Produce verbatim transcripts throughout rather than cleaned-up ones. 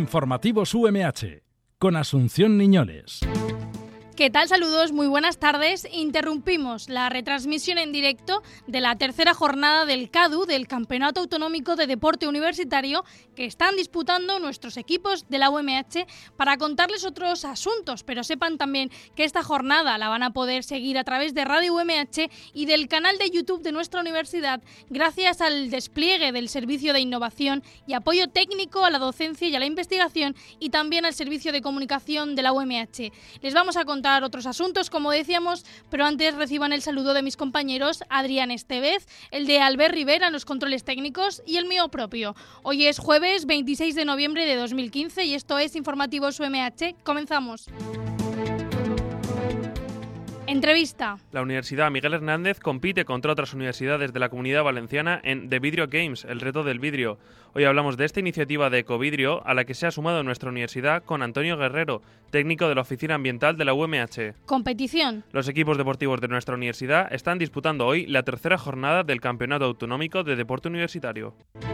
Informativos U M H, con Asunción Niñoles. ¿Qué tal? Saludos, muy buenas tardes. Interrumpimos la retransmisión en directo de la tercera jornada del CADU, del Campeonato Autonómico de Deporte Universitario, que están disputando nuestros equipos de la U M H para contarles otros asuntos, pero sepan también que esta jornada la van a poder seguir a través de Radio U M H y del canal de YouTube de nuestra universidad, gracias al despliegue del Servicio de Innovación y Apoyo Técnico a la Docencia y a la Investigación y también al Servicio de Comunicación de la U M H. Les vamos a contar otros asuntos, como decíamos, pero antes reciban el saludo de mis compañeros Adrián Estevez, el de Albert Rivera en los controles técnicos y el mío propio. Hoy es jueves veintiséis de noviembre de dos mil quince y esto es Informativos U M H. Comenzamos. Entrevista. La Universidad Miguel Hernández compite contra otras universidades de la Comunidad Valenciana en The Vidrio Games, el reto del vidrio. Hoy hablamos de esta iniciativa de Ecovidrio a la que se ha sumado nuestra universidad con Antonio Guerrero, técnico de la Oficina Ambiental de la U M H. Competición. Los equipos deportivos de nuestra universidad están disputando hoy la tercera jornada del Campeonato Autonómico de Deporte Universitario.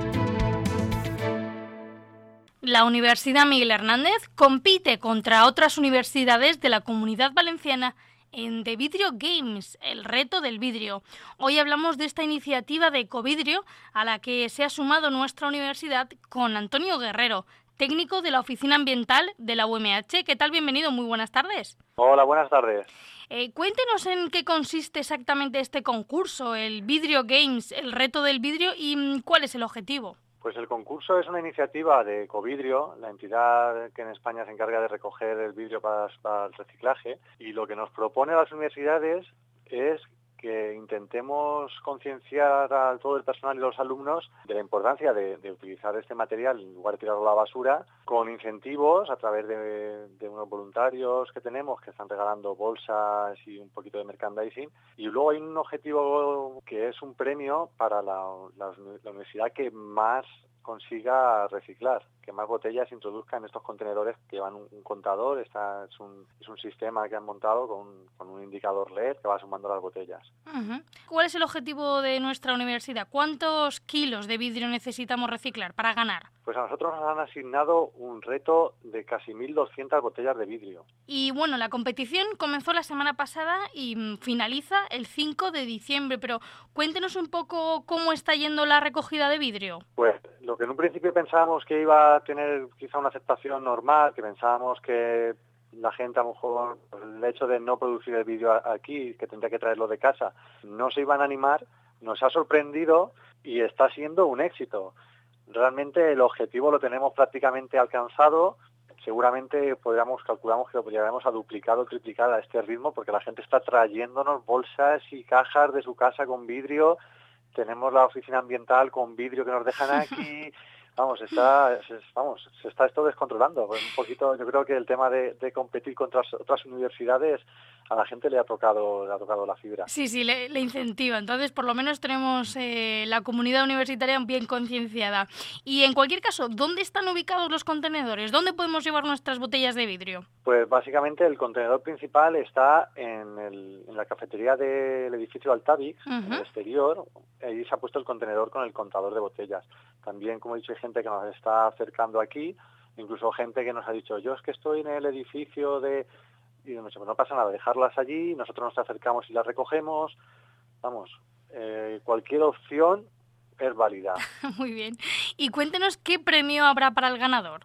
La Universidad Miguel Hernández compite contra otras universidades de la Comunidad Valenciana en The Vidrio Games, el reto del vidrio. Hoy hablamos de esta iniciativa de Ecovidrio a la que se ha sumado nuestra universidad con Antonio Guerrero, técnico de la Oficina Ambiental de la U M H. ¿Qué tal? Bienvenido, muy buenas tardes. Hola, buenas tardes. Eh, cuéntenos en qué consiste exactamente este concurso, el Vidrio Games, el reto del vidrio, y mm, cuál es el objetivo. Pues el concurso es una iniciativa de Ecovidrio, la entidad que en España se encarga de recoger el vidrio para, para el reciclaje, y lo que nos propone a las universidades es que intentemos concienciar a todo el personal y los alumnos de la importancia de, de utilizar este material en lugar de tirarlo a la basura, con incentivos a través de, de unos voluntarios que tenemos que están regalando bolsas y un poquito de merchandising. Y luego hay un objetivo que es un premio para la, la, la universidad que más consiga reciclar, que más botellas introduzca en estos contenedores que llevan un, un contador. Esta es un, es un sistema que han montado con, con un indicador L E D que va sumando las botellas. Uh-huh. ¿Cuál es el objetivo de nuestra universidad? ¿Cuántos kilos de vidrio necesitamos reciclar para ganar? Pues a nosotros nos han asignado un reto de casi mil doscientas botellas de vidrio. Y bueno, la competición comenzó la semana pasada y finaliza el cinco de diciembre, pero cuéntenos un poco cómo está yendo la recogida de vidrio. Pues lo que en un principio pensábamos que iba a tener quizá una aceptación normal, que pensábamos que la gente a lo mejor, pues, el hecho de no producir el vidrio aquí, que tendría que traerlo de casa, no se iban a animar, nos ha sorprendido y está siendo un éxito. Realmente el objetivo lo tenemos prácticamente alcanzado. Seguramente podríamos, calculamos que lo podríamos a duplicar o triplicar a este ritmo, porque la gente está trayéndonos bolsas y cajas de su casa con vidrio. Tenemos la oficina ambiental con vidrio que nos dejan aquí. Vamos, está, vamos, se está esto descontrolando. Un poquito, yo creo que el tema de, de competir contra otras universidades a la gente le ha tocado, le ha tocado la fibra. Sí, sí, le, le incentiva. Entonces, por lo menos tenemos eh, la comunidad universitaria bien concienciada. Y en cualquier caso, ¿dónde están ubicados los contenedores? ¿Dónde podemos llevar nuestras botellas de vidrio? Pues básicamente el contenedor principal está en, el, en la cafetería del edificio Altavix, uh-huh. En el exterior. Ahí se ha puesto el contenedor con el contador de botellas. También, como he dicho, hay gente que nos está acercando aquí, incluso gente que nos ha dicho, yo es que estoy en el edificio de... Y nos dice, pues no pasa nada, dejarlas allí, nosotros nos acercamos y las recogemos. Vamos, eh, cualquier opción es válida. Muy bien. Y cuéntenos qué premio habrá para el ganador.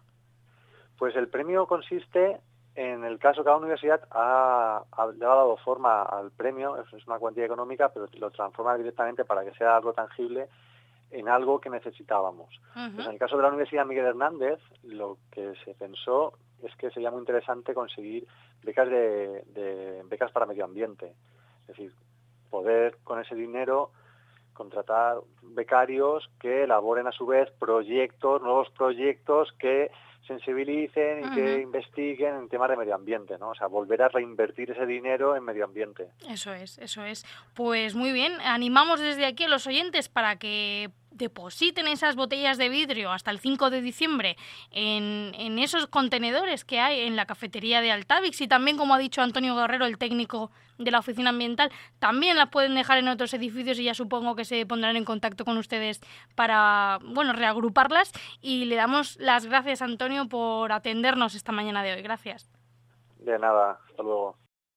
Pues el premio consiste, en el caso que cada universidad ha, ha, le ha dado forma al premio, es una cuantía económica, pero lo transforma directamente para que sea algo tangible en algo que necesitábamos. Uh-huh. Pues en el caso de la Universidad Miguel Hernández, lo que se pensó es que sería muy interesante conseguir becas de, de becas para medio ambiente. Es decir, poder con ese dinero contratar becarios que elaboren a su vez proyectos, nuevos proyectos que sensibilicen y uh-huh. que investiguen en temas de medio ambiente, ¿no? O sea, volver a reinvertir ese dinero en medio ambiente. Eso es, eso es. Pues muy bien, animamos desde aquí a los oyentes para que depositen esas botellas de vidrio hasta el cinco de diciembre en, en esos contenedores que hay en la cafetería de Altavix, y también, como ha dicho Antonio Guerrero, el técnico de la oficina ambiental, también las pueden dejar en otros edificios y ya supongo que se pondrán en contacto con ustedes para, bueno, reagruparlas. Y le damos las gracias, Antonio, por atendernos esta mañana de hoy. Gracias. De nada, hasta luego.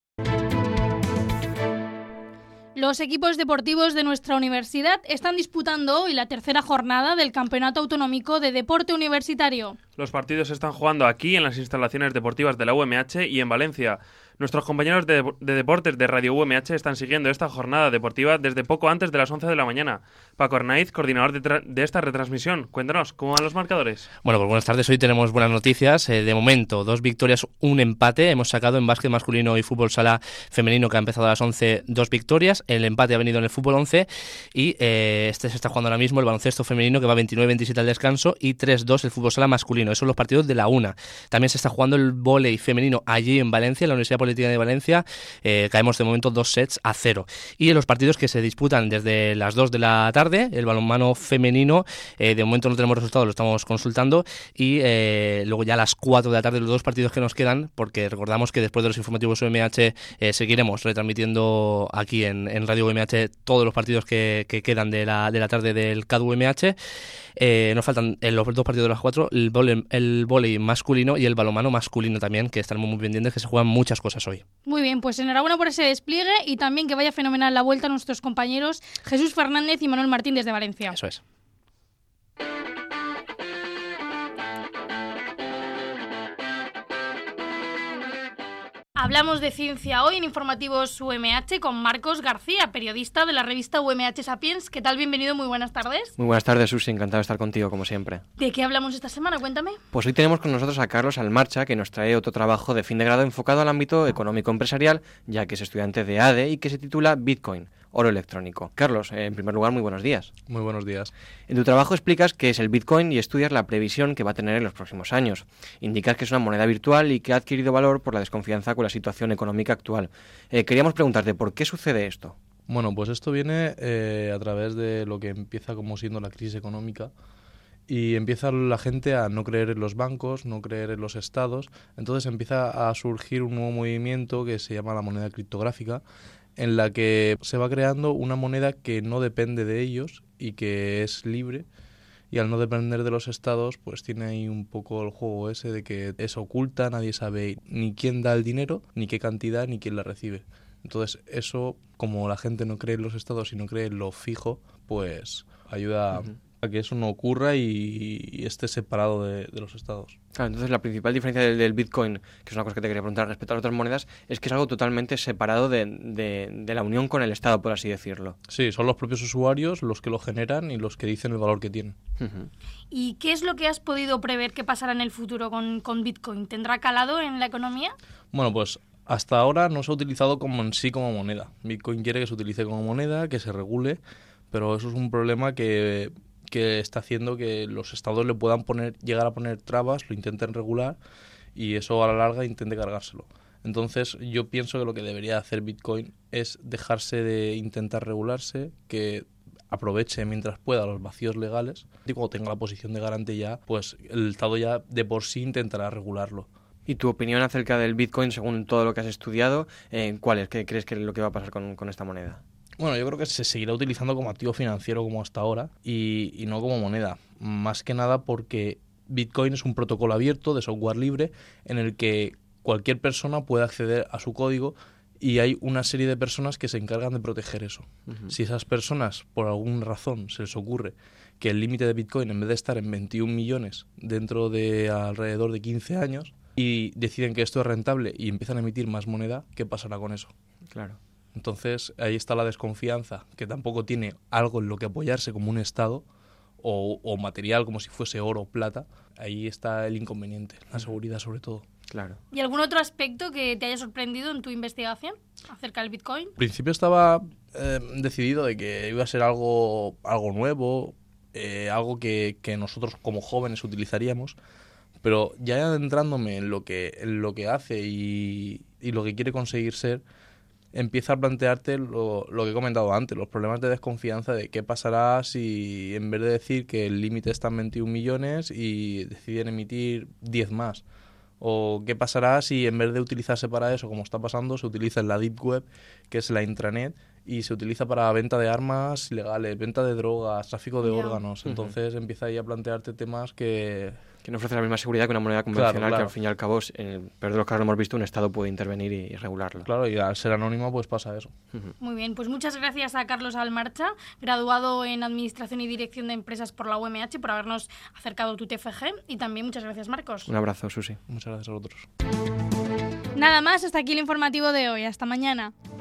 Los equipos deportivos de nuestra universidad están disputando hoy la tercera jornada del Campeonato Autonómico de Deporte Universitario. Los partidos se están jugando aquí en las instalaciones deportivas de la U M H y en Valencia. Nuestros compañeros de, de deportes de Radio U M H están siguiendo esta jornada deportiva desde poco antes de las once de la mañana. Paco Arnaiz, coordinador de, tra- de esta retransmisión. Cuéntanos, ¿cómo van los marcadores? Bueno, pues buenas tardes. Hoy tenemos buenas noticias. Eh, de momento, dos victorias, un empate. Hemos sacado en básquet masculino y fútbol sala femenino, que ha empezado a las once, dos victorias. El empate ha venido en el fútbol once y eh, este se está jugando ahora mismo el baloncesto femenino, que va veintinueve veintisiete al descanso, y tres dos el fútbol sala masculino. Esos son los partidos de la una. También se está jugando el vóley femenino allí en Valencia, en la Universidad Politécnica de Valencia. Eh, caemos de momento dos sets a cero. Y en los partidos que se disputan desde las dos de la tarde, el balonmano femenino, eh, de momento no tenemos resultados, lo estamos consultando, y eh, luego ya a las cuatro de la tarde los dos partidos que nos quedan, porque recordamos que después de los informativos U M H eh, seguiremos retransmitiendo aquí en, en Radio U M H todos los partidos que, que quedan de la, de la tarde del C A D U M H. Eh, nos faltan en los dos partidos de las cuatro, el vóley, el vóley masculino y el balonmano masculino también, que estaremos muy pendientes, que se juegan muchas cosas hoy. Muy bien, pues enhorabuena por ese despliegue y también que vaya fenomenal la vuelta a nuestros compañeros Jesús Fernández y Manuel Martín desde Valencia. Eso es. Hablamos de ciencia hoy en Informativos U M H con Marcos García, periodista de la revista U M H Sapiens. ¿Qué tal? Bienvenido, muy buenas tardes. Muy buenas tardes, Susi, encantado de estar contigo, como siempre. ¿De qué hablamos esta semana? Cuéntame. Pues hoy tenemos con nosotros a Carlos Almarcha, que nos trae otro trabajo de fin de grado enfocado al ámbito económico-empresarial, ya que es estudiante de A D E y que se titula Bitcoin, oro electrónico. Carlos, eh, en primer lugar, muy buenos días. Muy buenos días. En tu trabajo explicas qué es el Bitcoin y estudias la previsión que va a tener en los próximos años. Indicas que es una moneda virtual y que ha adquirido valor por la desconfianza con la situación económica actual. Eh, queríamos preguntarte, ¿por qué sucede esto? Bueno, pues esto viene eh, a través de lo que empieza como siendo la crisis económica, y empieza la gente a no creer en los bancos, no creer en los estados. Entonces empieza a surgir un nuevo movimiento que se llama la moneda criptográfica, en la que se va creando una moneda que no depende de ellos y que es libre, y al no depender de los estados, pues tiene ahí un poco el juego ese de que es oculta, nadie sabe ni quién da el dinero, ni qué cantidad, ni quién la recibe. Entonces eso, como la gente no cree en los estados y no cree en lo fijo, pues ayuda uh-huh. a que eso no ocurra y, y esté separado de, de los estados. Claro, entonces la principal diferencia del, del Bitcoin, que es una cosa que te quería preguntar respecto a las otras monedas, es que es algo totalmente separado de, de, de la unión con el Estado, por así decirlo. Sí, son los propios usuarios los que lo generan y los que dicen el valor que tiene. Uh-huh. ¿Y qué es lo que has podido prever que pasará en el futuro con, con Bitcoin? ¿Tendrá calado en la economía? Bueno, pues hasta ahora no se ha utilizado como en sí como moneda. Bitcoin quiere que se utilice como moneda, que se regule, pero eso es un problema que... que está haciendo que los estados le puedan poner, llegar a poner trabas, lo intenten regular y eso a la larga intente cargárselo. Entonces yo pienso que lo que debería hacer Bitcoin es dejarse de intentar regularse, que aproveche mientras pueda los vacíos legales y cuando tenga la posición de garante ya, pues el Estado ya de por sí intentará regularlo. ¿Y tu opinión acerca del Bitcoin, según todo lo que has estudiado, eh, cuál es? ¿Qué crees que es lo que va a pasar con, con esta moneda? Bueno, yo creo que se seguirá utilizando como activo financiero como hasta ahora y, y no como moneda. Más que nada porque Bitcoin es un protocolo abierto de software libre en el que cualquier persona puede acceder a su código y hay una serie de personas que se encargan de proteger eso. Uh-huh. Si esas personas, por alguna razón, se les ocurre que el límite de Bitcoin, en vez de estar en veintiún millones dentro de alrededor de quince años, y deciden que esto es rentable y empiezan a emitir más moneda, ¿qué pasará con eso? Claro. Entonces ahí está la desconfianza, que tampoco tiene algo en lo que apoyarse como un Estado o, o material como si fuese oro o plata. Ahí está el inconveniente, la seguridad sobre todo. Claro. ¿Y algún otro aspecto que te haya sorprendido en tu investigación acerca del Bitcoin? Al principio estaba eh, decidido de que iba a ser algo, algo nuevo, eh, algo que, que nosotros como jóvenes utilizaríamos, pero ya adentrándome en lo que, en lo que hace y, y lo que quiere conseguir ser, empieza a plantearte lo, lo que he comentado antes, los problemas de desconfianza de qué pasará si en vez de decir que el límite está en veintiún millones y deciden emitir diez más. O qué pasará si en vez de utilizarse para eso, como está pasando, se utiliza en la Deep Web, que es la intranet, y se utiliza para venta de armas ilegales, venta de drogas, tráfico de Yeah. órganos. Entonces uh-huh. empieza ahí a plantearte temas que... Que no ofrece la misma seguridad que una moneda convencional, claro, claro. que al fin y al cabo, en el peor de los casos hemos visto, un Estado puede intervenir y, y regularlo. Claro, y al ser anónimo pues pasa eso. Uh-huh. Muy bien, pues muchas gracias a Carlos Almarcha, graduado en Administración y Dirección de Empresas por la U M H, por habernos acercado tu T F G, y también muchas gracias, Marcos. Un abrazo, Susi. Muchas gracias a vosotros. Nada más, hasta aquí el informativo de hoy. Hasta mañana.